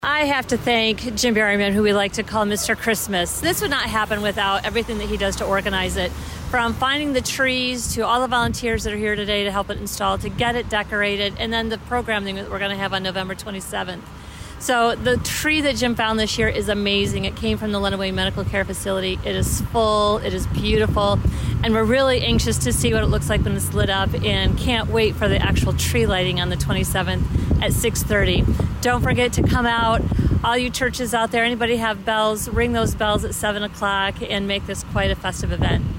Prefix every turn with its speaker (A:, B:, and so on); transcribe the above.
A: I have to thank Jim Berryman, who we like to call Mr. Christmas. This would not happen without everything that he does to organize it. From finding the trees to all the volunteers that are here today to help it install, to get it decorated, and then the programming that we're going to have on November 27th. So the tree that Jim found this year is amazing. It came from the Lenawee Medical Care Facility. It is full, it is beautiful, and we're really anxious to see what it looks like when it's lit up and can't wait for the actual tree lighting on the 27th at 6:30. Don't forget to come out. All you churches out there, anybody have bells, ring those bells at 7 o'clock and make this quite a festive event.